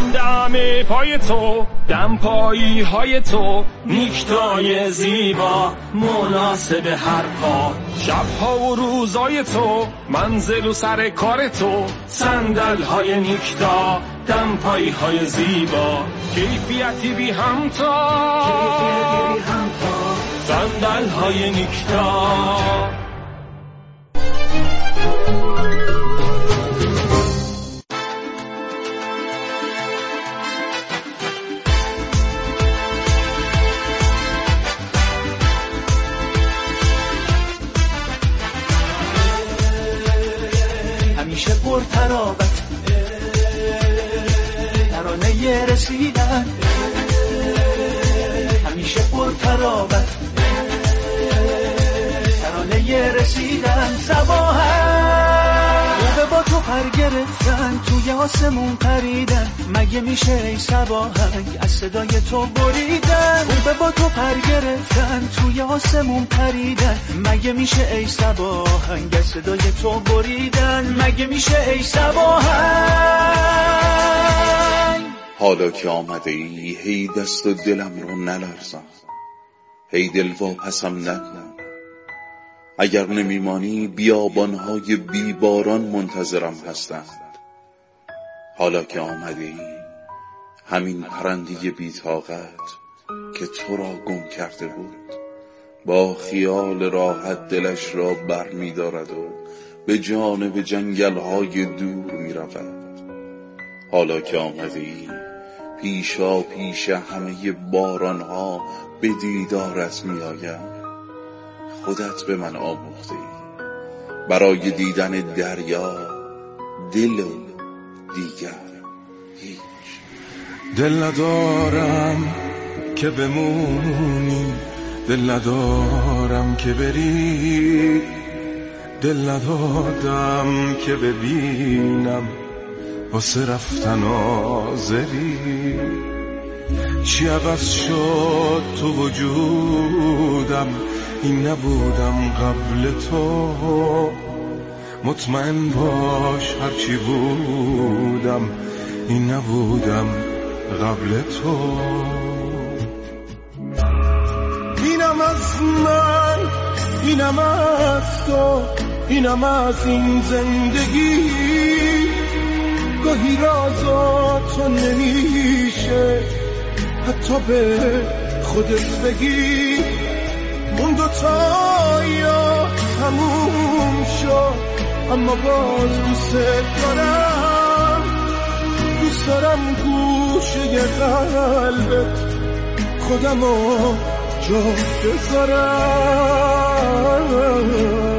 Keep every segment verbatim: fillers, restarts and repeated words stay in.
دم پای تو، دم پایی های تو، نیکتای زیبا مناسب هر پا. شبها و روزای تو، منزل و سر کار تو، صندل های نیکتا، دم پایی های زیبا. کیفیتی بی همتا، صندل های نیکتا. همیشه پر تراوت ترانه رسیدن، همیشه پر تراوت ترانه رسیدن. صباحن خوبه با تو پر گرفتن، توی آسمون پریدن، مگه میشه ای صباحنگ از صدای تو بریدن. خوبه با تو پر گرفتن، توی آسمون پریدن، مگه میشه ای صباحنگ از صدای تو بریدن. مگه میشه ای صباحنگ. حالا که آمده ای هی دست و دلم رو نلرزم، هی دل واپسم نکن. اگر نمیمانی بیابانهای بیباران منتظرم هستند. حالا که آمده ای همین پرنده بی‌طاقت که تو را گم کرده بود، با خیال راحت دلش را بر می دارد و به جانب جنگل‌های دور می رود. حالا که آمده ای پیشا پیش همه بارانها به دیدارت می آیم. خودت به من آموخته ای برای دیدن دریا دل و دیگر هیچ. دل ندارم که بمونی، دل ندارم که بری، دل ندادم که ببینم واسه رفتن آزری. چی عوض شد تو وجودم، این نبودم قبل تو. مطمئن باش هرچی بودم، این نبودم قبل تو. اینم از من، اینم از تو، اینم از این زندگی. گاهی رازا تو نمیشه حتی به خودت بگی. اون دوتا یا تموم شد، اما باز دوست دارم. دوست دارم گوشه قلبت خودمو جا بذارم.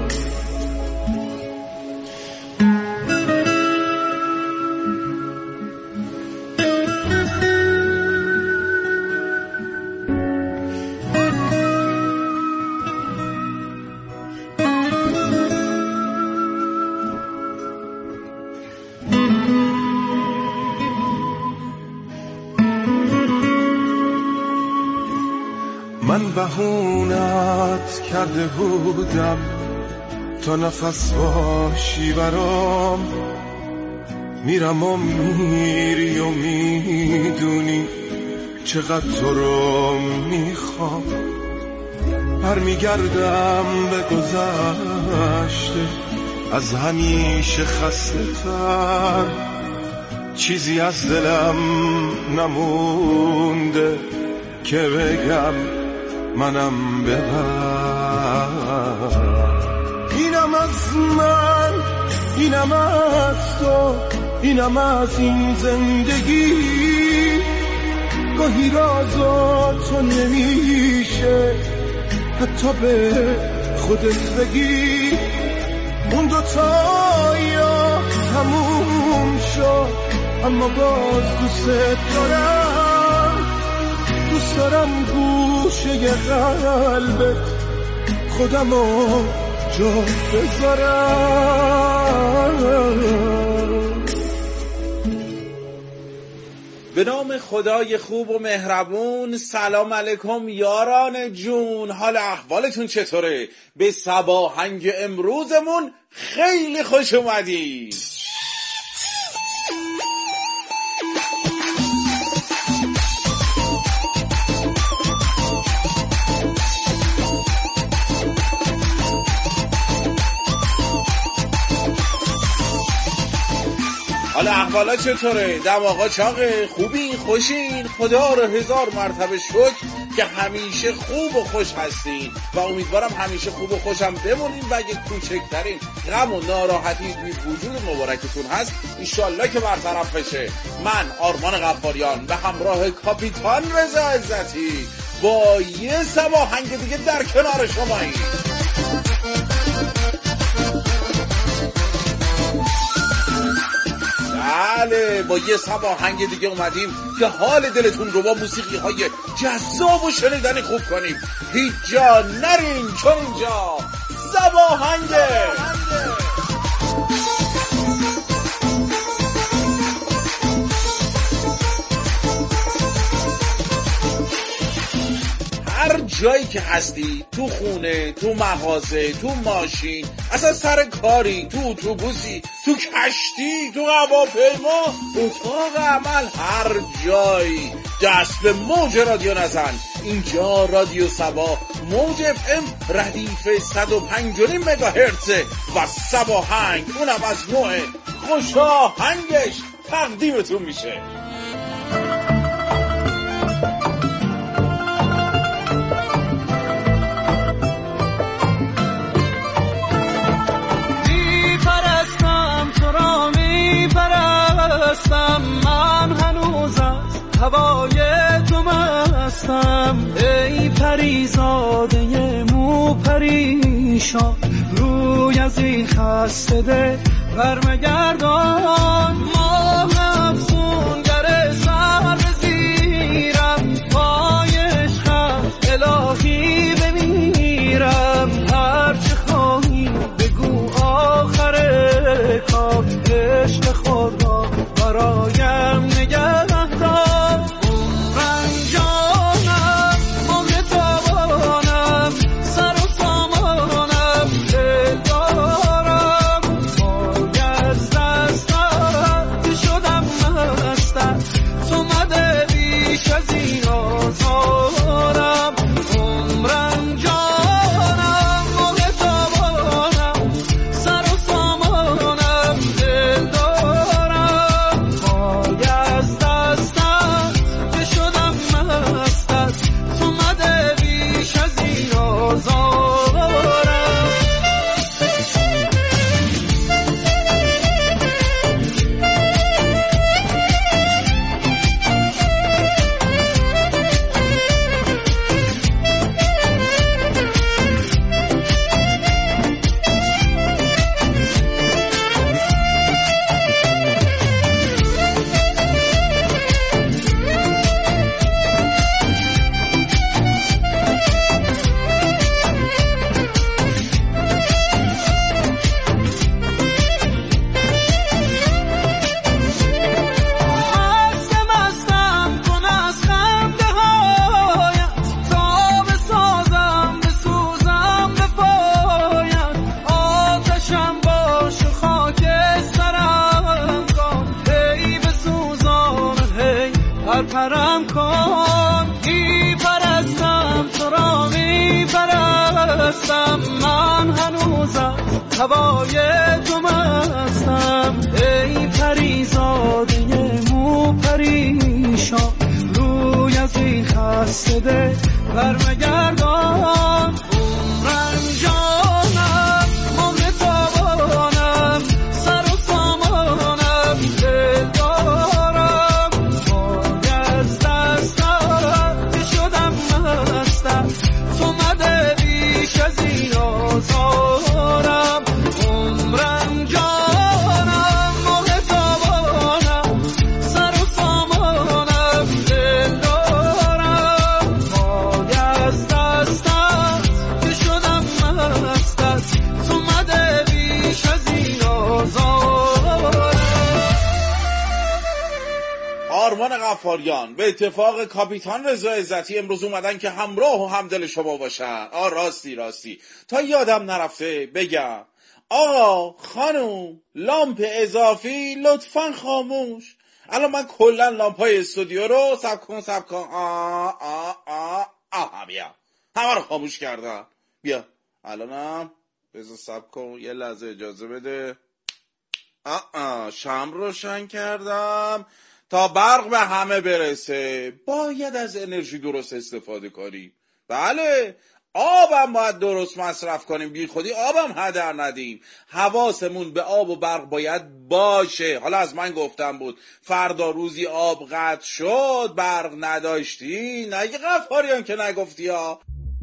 من بهونت کرده بودم تا نفس باشی برام. میرم و میری و میدونی چقدر تو رو میخوام. برمیگردم به گذشته از همیشه خسته تر، چیزی از دلم نمونده که بگم منم ببر. اینم از من، اینم از تو، اینم از این زندگی. گاهی رازا تو نمیشه حتی به خودت بگی. اون دوتا یا تموم شد، اما باز دوست دارم. دوست دارم گوشه قلبت خودمو جا بذارم. به نام خدای خوب و مهربون. سلام علیکم یاران جون، حال احوالتون چطوره؟ به صباحنگ امروزمون خیلی خوش اومدید. حال احوالا چطوره؟ دماغا چاقه؟ خوبین؟ خوشین؟ خدا رو هزار مرتبه شکر که همیشه خوب و خوش هستین و امیدوارم همیشه خوب و خوشم بمونین و اگه کوچکترین غم و ناراحتی توی وجود مبارکتون هست انشالله که برطرف بشه. من آرمان غفاریان به همراه کاپیتان رضا عزتی با یه سب آهنگ دیگه در کنار شماییم. بله، با یه سب آهنگ دیگه اومدیم که حال دلتون رو با موسیقی های جذاب و شنیدنی خوب کنیم. هیچ جا نرین چون اینجا سب آهنگه. هر جایی که هستی، تو خونه، تو مغازه، تو ماشین، اصلا سر کاری، تو اتوبوسی، تو کشتی، تو هواپیما، اتاق عمل، هر جایی دست به موج رادیو نزن. اینجا رادیو سبا موج اف ام ردیف صد و پنج و نیم مگاهرتز و سب آهنگ اونم از نوع خوش آهنگش تقدیمتون میشه. من هنوز از هوای تو مستم، ای پریزاده مو پریشان، روی از این خسته دل برمگردان. ماه افسونگر سر بزیرم، پای عشقم الهی بمیرم. هرچه خواهی بگو آخر کار، عشق خود را برایم نگه دار. رنجانم مهر تابانم، سر و سامانم دل دارم. پای از دستم شدم مستم، تو مده بیش از این آزارم. رنجانم مهر تابانم، سر و سامانم دل دارم. از دستم که شدم مستم، تو مده بیش از این آزارم. پرم کن می پرستم، تو را می پرستم. من هنوزم هوای تو مستم، ای پریزاده مو پریشان، روی از این خسته دل برمگردان. رنجانم مهر تابانم، سر و سامانم دل دارم. تو مده بیش از این آزارم. عمرم جانم مهر تابانم، سر و سامانم دل دارم. پای از دستم که شدم مستم، تو مده بیش از این آزارم. آرمان غفاریان به اتفاق کاپیتان رضا عزتی امروز اومدن که همراه و همدل شما باشن. آ راستی راستی تا یادم نرفته بگم، آقا خانوم لامپ اضافی لطفاً خاموش. الان من کلا لامپای استودیو رو سب کن سب کن آ آ آ آ بیا همه رو خاموش کردم. بیا الانم بذار سب کن یه لحظه اجازه بده. آه آه شمع روشن کردم تا برق به همه برسه. باید از انرژی درست استفاده کنیم. بله، آبم باید درست مصرف کنیم، بی خودی آبم هدر ندیم. حواسمون به آب و برق باید باشه. حالا از من گفتم بود فردا روزی آب قطع شد برق نداشتی، نگه غفاریان که نگفتی ها.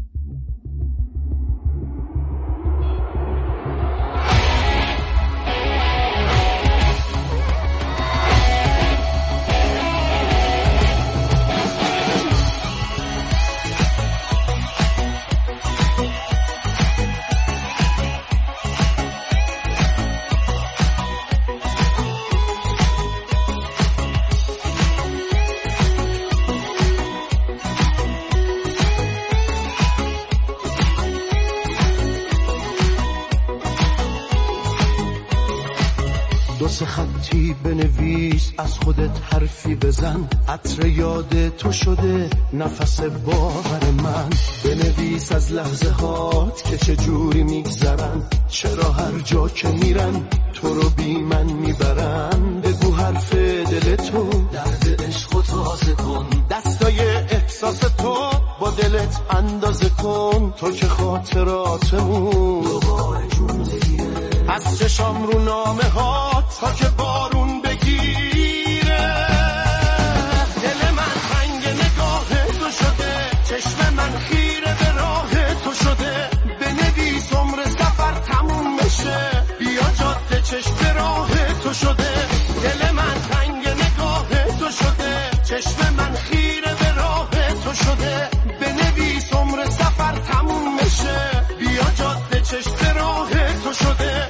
دو سه خطی بنویس، از خودت حرفی بزن، عطر یاد تو شده نفس باور من. بنویس از لحظه هات که چجوری میگذرن، چرا هر جا که میرن تو رو بی من میبرن. بگو حرف دل تو، درد عشق و تازه کن، دستای احساس تو با دلت اندازه کن. تو که خاطراتمون دوباره جمله‌ایه، از چشام رو نامه ها تا که بارون بگیره. دل من تنگ نگاه تو شده، چشم من خیره به راه تو شده. بنویس عمر سفر تموم بشه، بیا جاده چشم راه تو شده. دل من تنگ نگاه تو شده، چشم من خیره به راه تو شده. بنویس عمر سفر تموم بشه، بیا جاده چشم راه تو شده.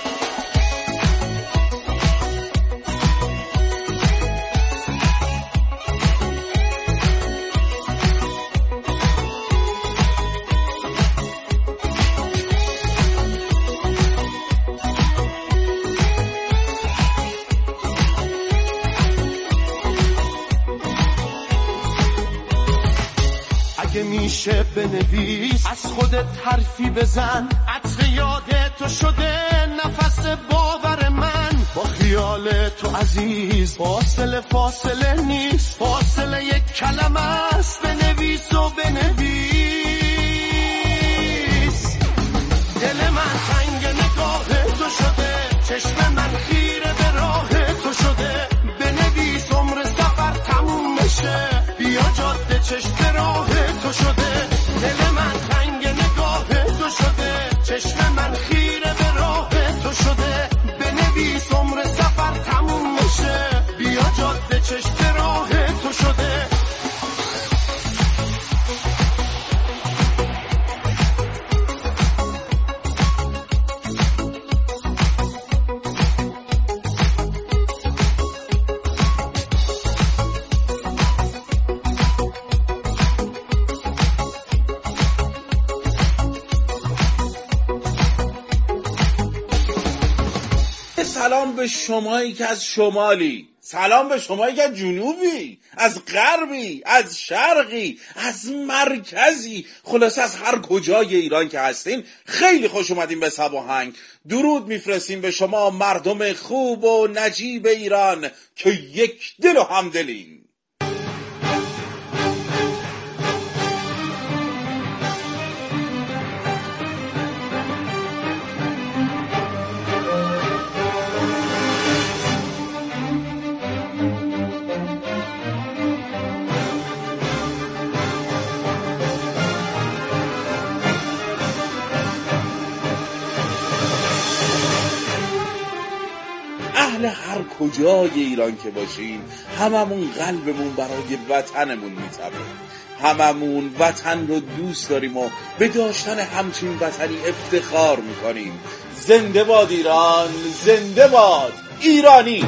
میشه بنویس، از خودت حرفی بزن، عطر یاد تو شده نفس باور من. با خیال تو عزیز فاصله فاصله نیست، فاصله یک کلمه است. بنویس و بنویس. دل من تنگ نگاه تو شده، چشم من خیره به راه تو شده. بنویس عمر سفر تموم بشه، بیا جاده چشم راه تو شده. دل من تنگ نگاه تو شده، چشم من خیره به راه تو شده. بنویس عمر سفر تموم بشه، بیا جاده چشم راه تو شده. سلام به شمایی که از شمالی، سلام به شمایی که از جنوبی، از غربی، از شرقی، از مرکزی، خلاصه از هر کجای ایران که هستین. خیلی خوش اومدین به سب و هنگ. درود میفرستیم به شما مردم خوب و نجیب ایران که یک دل و همدلین. اهل هر کجای ایران که باشیم، هممون قلبمون برای وطنمون میتپه. هممون وطن رو دوست داریم و به داشتن همچین وطنی افتخار میکنیم. زنده باد ایران، زنده باد ایرانی.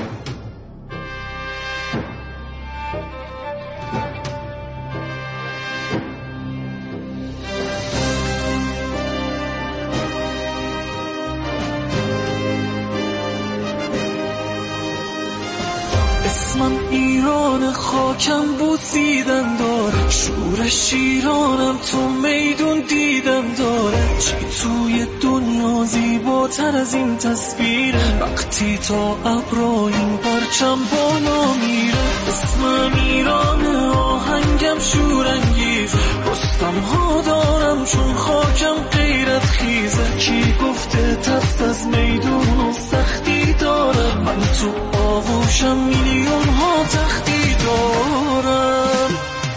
اسمم ایران خاکم بوسیدن داره، شور شیرانم تو میدون دیدن داره. چی توی دنیا زیباتر از این تصویره، وقتی تا ابرا این پرچم بالا میره. اسمم ایرانه، آهنگم شورانگیز، رستم ها دارم چون خاکم غیرت خیزه. کی گفته ترس از میدون و سختی دارم، من تو آغوشم میلیون ها تختی دارم.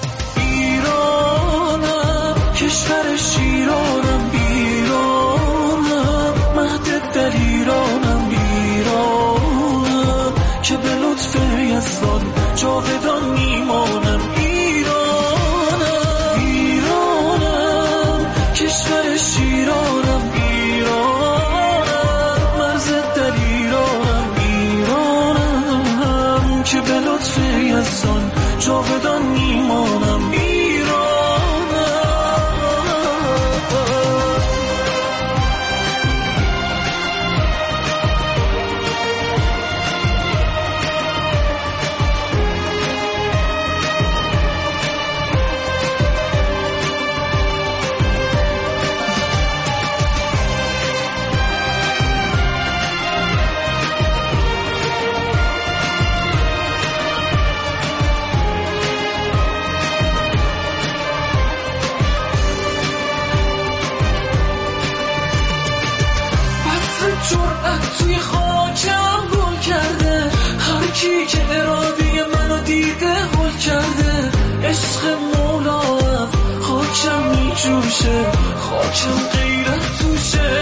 ایرانم کشور شیرانم، ایرانم مهد دلیرانم، ایرانم که به لطف یزدان جاودان میمانم. ایرانم ایرانم کشور شیرانم، ایرانم مرز دلیرانم، ایرانم که به لطف یزدان جاودان میمانم. جرأت توی خاکم گل کرده، هر کی که اراده منو دیده هل کرده. عشق مولا از خاکم میجوشه، خاکم غیرت توشه.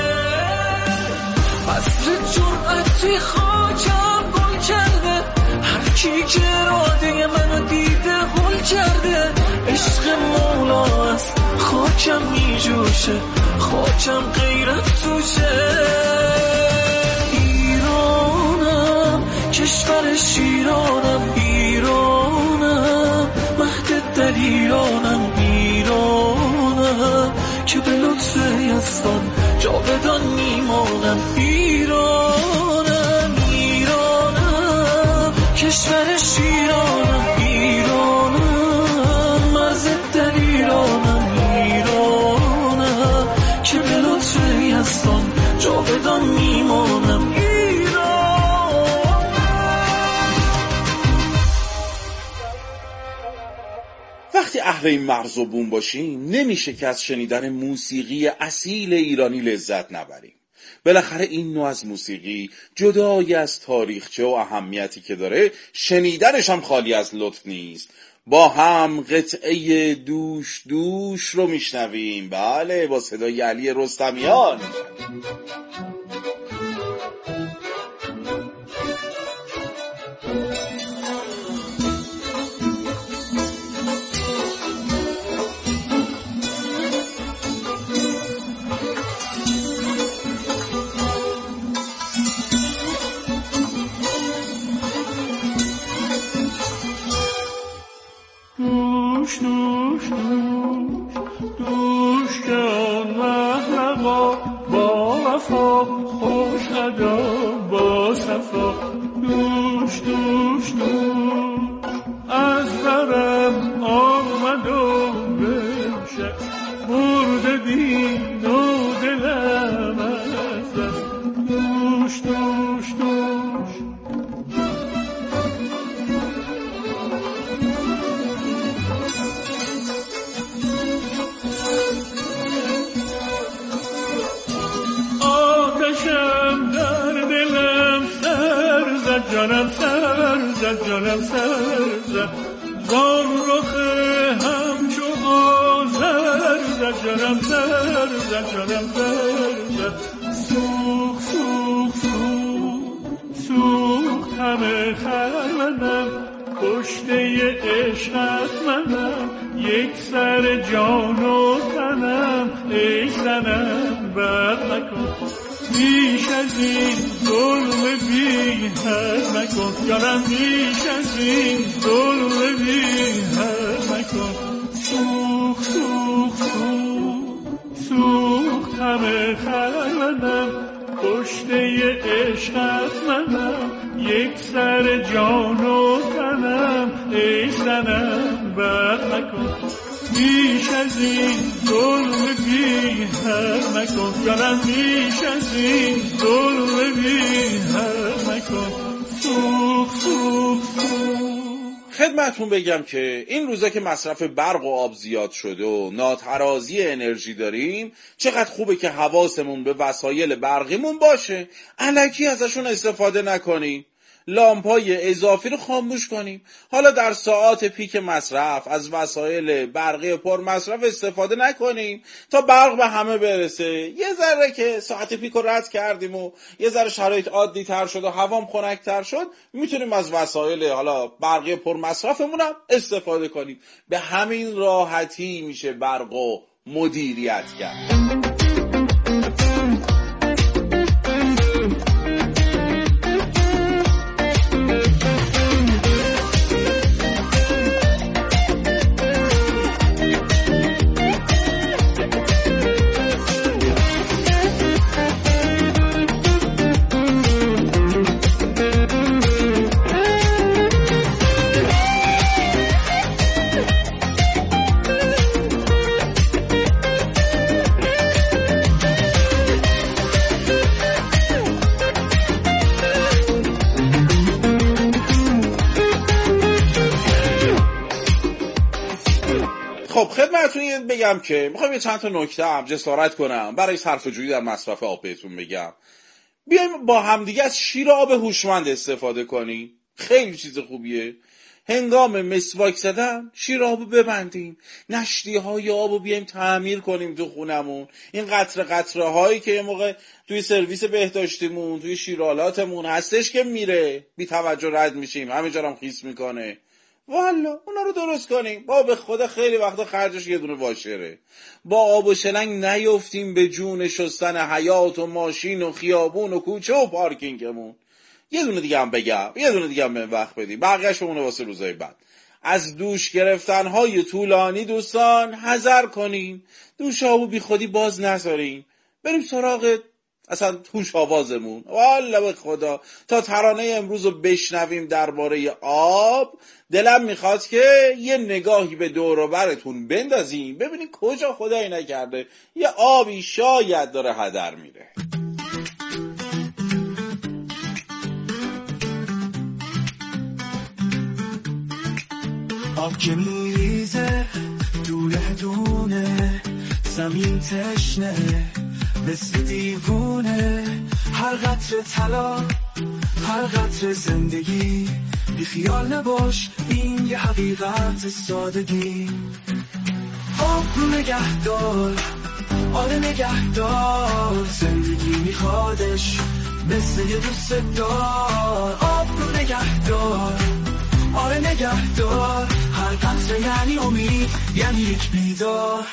عصر جرأت توی خاکم گل کرده، هر کی که اراده منو دیده هل کرده. عشق مولا از خاکم میجوشه، خاکم غیرت توشه. ایرانم کشور شیرانم، ایرانم مهد دلیرانم، ایرانم که به لطف یزدان جاودان میمانم. ایرانم ایرانم کشور شیرانم، ایرانم مرز دلیرانم، ایرانم که به لطف یزدان جاودان میمانم. وقتی اهل این مرز و بوم باشیم نمیشه که از شنیدن موسیقی اصیل ایرانی لذت نبریم. بالاخره این نوع از موسیقی جدای از تاریخچه و اهمیتی که داره، شنیدنش هم خالی از لطف نیست. با هم قطعه دوش دوش رو میشنویم، بله، با صدای علی رستمیان. دوش دوش دوش دوش که آن محلقا با وفا خوش ادا با صفا. دوش دوش دوش از برم آمد و بنشست، برده دین و دلم از دست. دوش دوش دوش جانم سر زد، جانم سر زد، زان رخ همچو آذر زد. جانم سر زد، جانم سر زد، سوخ سوخ سوخ سوخ همه خرمنم، کشته عشقت منم، یک سر جان و تنم. ای صنم بد نکن، بیش از این ظلم بی حد مکن. جانم بیش از این ظلم بی حد مکن. سوخ سوخ سوخ سوخ همه خرمنم، کشته عشقت منم، یک سر جان و تنم. منم بر نکن، بیش از این ظلم بی هر نکن، جانم بیش از این ظلم بی هر نکن. سوخ سوخ سوخ. خدمتون بگم که این روزا که مصرف برق و آب زیاد شده و ناترازی انرژی داریم، چقدر خوبه که حواسمون به وسایل برقیمون باشه، الکی ازشون استفاده نکنیم، لامپای اضافی رو خاموش کنیم. حالا در ساعات پیک مصرف از وسایل برقی پر مصرف استفاده نکنیم تا برق به همه برسه. یه ذره که ساعت پیک رو رد کردیم و یه ذره شرایط عادی تر شد و هوام خنک تر شد، میتونیم از وسایل حالا برقی پر مصرفمون هم استفاده کنیم. به همین راحتی میشه برق و مدیریت کرد. خب خدمتتون بگم که میخوام یه چند تا نکته هم جسارت کنم برای صرفه‌جویی در مصرف آب بهتون بگم. بیایم با همدیگه از شیر آب هوشمند استفاده کنیم، خیلی چیز خوبیه. هنگام مسواک زدن شیر آبو ببندیم، نشتی های آبو بیایم تعمیر کنیم تو خونمون. این قطره قطره هایی که یه موقع توی سرویس بهداشتیمون توی شیرالاتمون هستش که میره بی توجه رد میشیم، همه جا هم خیس میکنه، والا اونا رو درست کنیم. با به خدا خیلی وقتا خرجش یه دونه واشره. با آب و شلنگ نیفتیم به جون شستن حیات و ماشین و خیابون و کوچه و پارکینگمون. یه دونه دیگه هم بگم، یه دونه دیگه هم به وقت بدیم، بقیه‌اش بمونه واسه روزای بعد. از دوش گرفتن های طولانی دوستان حذر کنیم، دوش آبو بی خودی باز نذاریم، بریم سراغ اصلا توش آوازمون. والا به خدا تا ترانه امروز رو بشنویم درباره آب، دلم میخواد که یه نگاهی به دور و برتون بندازیم ببینید کجا خدایی نکرده یه آبی شاید داره هدر میره. آب که میریزه دونه دونه، زمین تشنه مثل دیوونه، هر قطره طلا هر قطره زندگی، بی خیال نباش این یه حقیقت سادگی. آب رو نگهدار، آره نگهدار، زندگی میخوادش مثل یه دوست دار. آب رو نگهدار، آره نگهدار، هر قطره یعنی امید، یعنی یک بیدار.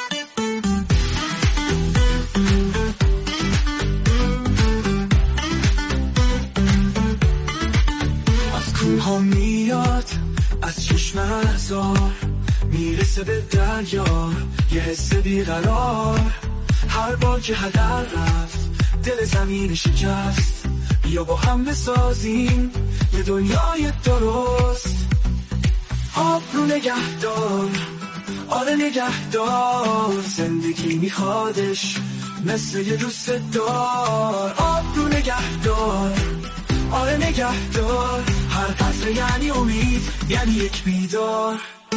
از کوها میاد از چشم احزار، میرسه به دریا یه حس بیقرار. هر بار که هدر رفت دل زمین شکست، بیا با هم بسازیم یه دنیای درست. آب رو نگهدار، آره نگهدار، زندگی میخوادش مثل یه دوست دار. آب رو نگهدار، آره نگهدار، هر قطره یعنی امید، یعنی یک بیدار.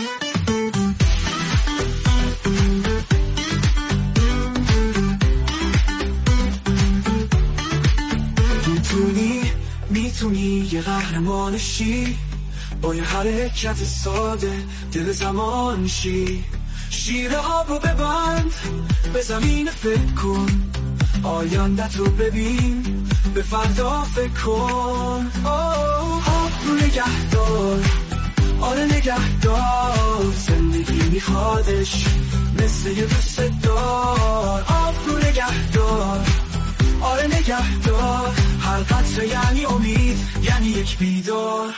میتونی میتونی یه قهرمانشی، با یه حرکت ساده دل زمان شی. شیر آب رو ببند، به زمین فکر کن، آیندت رو ببین، به فردا فکر کن. آب رو نگهدار، آره نگهدار، زندگی میخوادش مثل یه دوست دار. آب رو نگهدار، آره نگهدار، هر قطره یعنی امید، یعنی یک بیدار.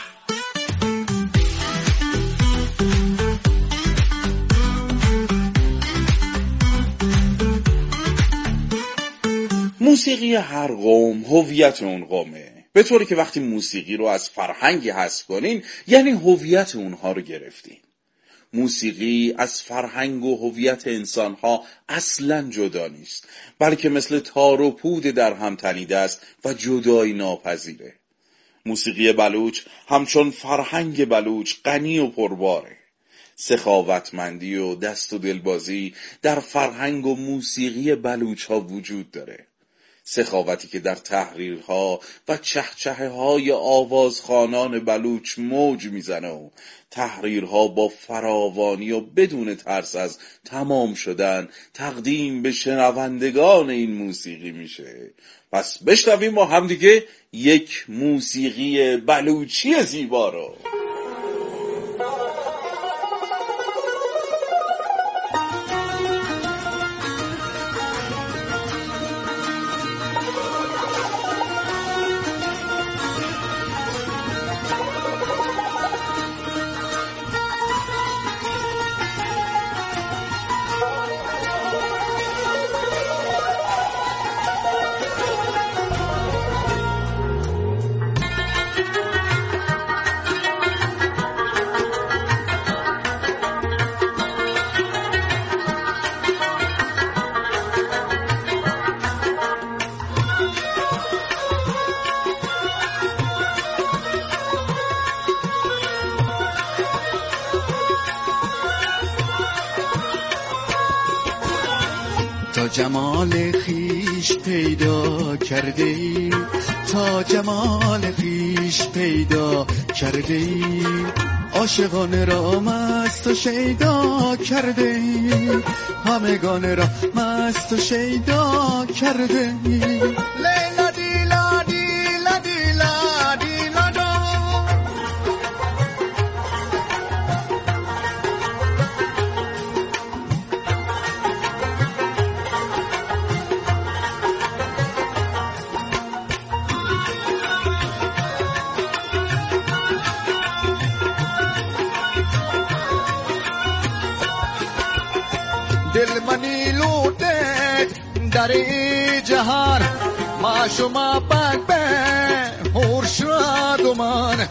موسیقی هر قوم هویت اون قومه. به طوری که وقتی موسیقی رو از فرهنگی حذف کنین یعنی هویت اونها رو گرفتین. موسیقی از فرهنگ و هویت انسانها اصلاً جدا نیست، بلکه مثل تار و پود در هم تنیده است و جدایی ناپذیره. موسیقی بلوچ همچون فرهنگ بلوچ غنی و پرباره. سخاوتمندی و دست و دلبازی در فرهنگ و موسیقی بلوچ ها وجود داره. سخاوتی که در تحریرها و چهچهه های آوازخوانان بلوچ موج میزنه و تحریرها با فراوانی و بدون ترس از تمام شدن تقدیم به شنوندگان این موسیقی میشه. پس بشنویم با همدیگه یک موسیقی بلوچی زیبا رو. تا جمال خیش پیدا کرده ای، تا جمال خیش پیدا کرده ای، عاشقانه را مست و شیدا کرده ای، همگان را مست و شیدا کرده ای. لیلا دیلا دیلا دیلا دیلا دو. دل منی لوده در ای جهان، ما شما پاک به هور شاد و من.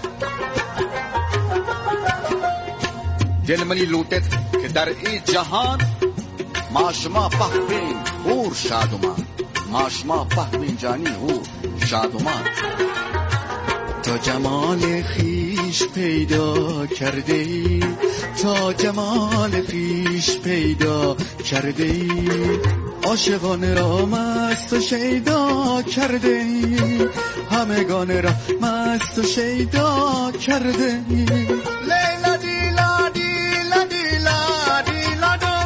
دل منی لوده که در ای جهان، ما شما پاک بین هور شاد و من. ما شما پاک بین جانی هور شاد و من. تا جمال خیش پیدا کرده ای، تا جمال خیش پیدا کرده ای، عاشقانه را مست و شیدا کرده ای، همگان را مست و شیدا کرده ای. لیلا دیلا دیلا دیلا دیلا دو.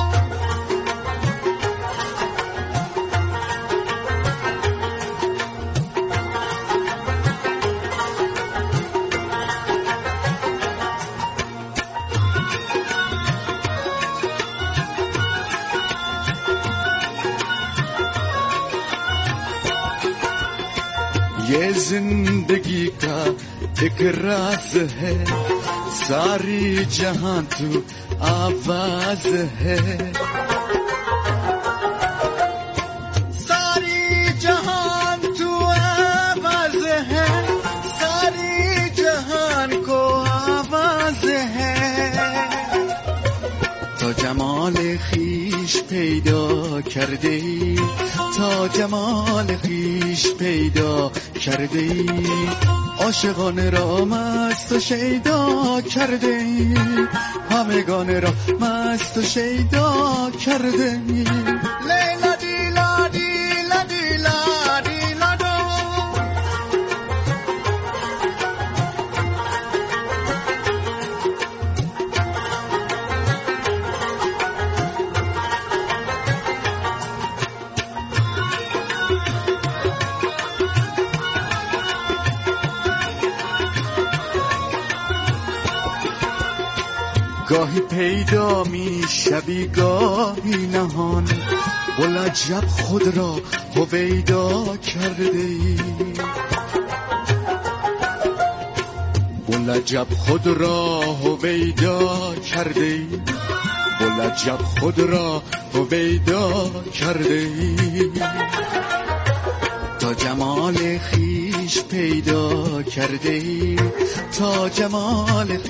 ये जिंदगी का एक राज है, सारी जहां तू आवाज है, सारी जहान तू आवाज है, सारी जहान को आवाज है. تا جمال خیش پیدا کرده ای، تا جمال خیش پیدا کرده ای، عاشقانه را مست و شیدا کرده ای، همگان را مست و شیدا کرده ای. لیلا دیلا دیلا دیلا دیلا دو. گاهی پیدا می شوی گاهی نهان، بلعجب خود را هویدا کرده ای، بلعجب خود را هویدا کرده ای، بلعجب خود را هویدا کرده ای. تا جمال خیش خیش پیدا کرده ای تا جمال